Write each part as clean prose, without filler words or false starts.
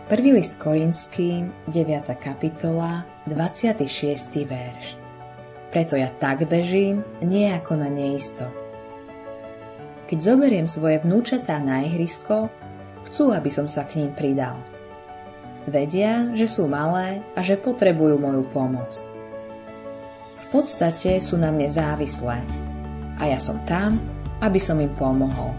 Prvý list Korinským, 9. kapitola, 26. verš. Preto ja tak bežím, nie ako na neisto. Keď zoberiem svoje vnúčatá na ihrisko, chcú, aby som sa k ním pridal. Vedia, že sú malé a že potrebujú moju pomoc. V podstate sú na mne závislé a ja som tam, aby som im pomohol.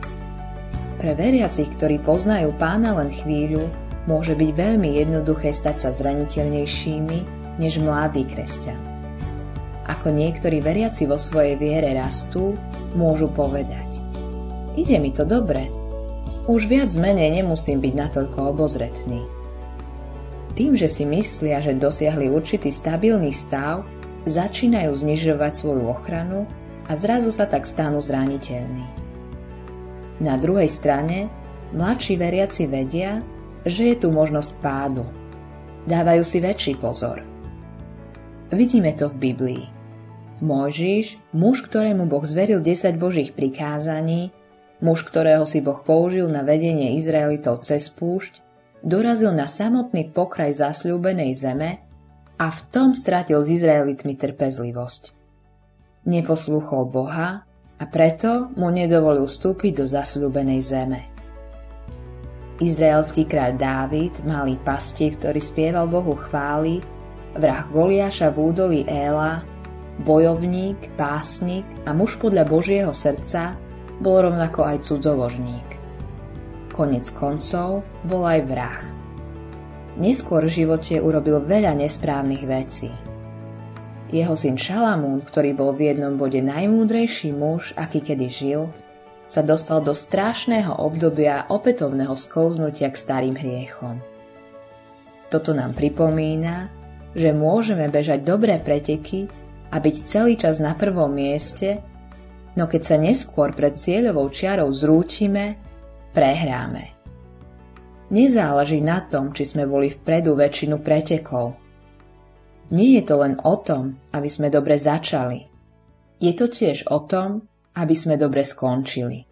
Pre veriacich, ktorí poznajú Pána len chvíľu, môže byť veľmi jednoduché stať sa zraniteľnejšími než mladý kresťan. Ako niektorí veriaci vo svojej viere rastú, môžu povedať: ide mi to dobre, už viac menej nemusím byť natoľko obozretný. Tým, že si myslia, že dosiahli určitý stabilný stav, začínajú znižovať svoju ochranu a zrazu sa tak stanú zraniteľní. Na druhej strane, mladší veriaci vedia, že je tu možnosť pádu. Dávajú si väčší pozor. Vidíme to v Biblii. Mojžiš, muž, ktorému Boh zveril 10 Božích prikázaní, muž, ktorého si Boh použil na vedenie Izraelitov cez púšť, dorazil na samotný pokraj zasľúbenej zeme a v tom stratil s Izraelitmi trpezlivosť. Neposlúchol Boha a preto mu nedovolil vstúpiť do zasľúbenej zeme. Izraelský kráľ Dávid, malý pastier, ktorý spieval Bohu chvály, vrah Goliáša v údolí Éla, bojovník, básnik a muž podľa Božieho srdca, bol rovnako aj cudzoložník. Koniec koncov bol aj vrah. Neskôr v živote urobil veľa nesprávnych vecí. Jeho syn Šalamún, ktorý bol v jednom bode najmúdrejší muž, aký kedy žil, sa dostal do strašného obdobia opätovného sklznutia k starým hriechom. Toto nám pripomína, že môžeme bežať dobré preteky a byť celý čas na prvom mieste, no keď sa neskôr pred cieľovou čiarou zrútime, prehráme. Nezáleží na tom, či sme boli vpredu väčšinu pretekov. Nie je to len o tom, aby sme dobre začali. Je to tiež o tom, aby sme dobre skončili.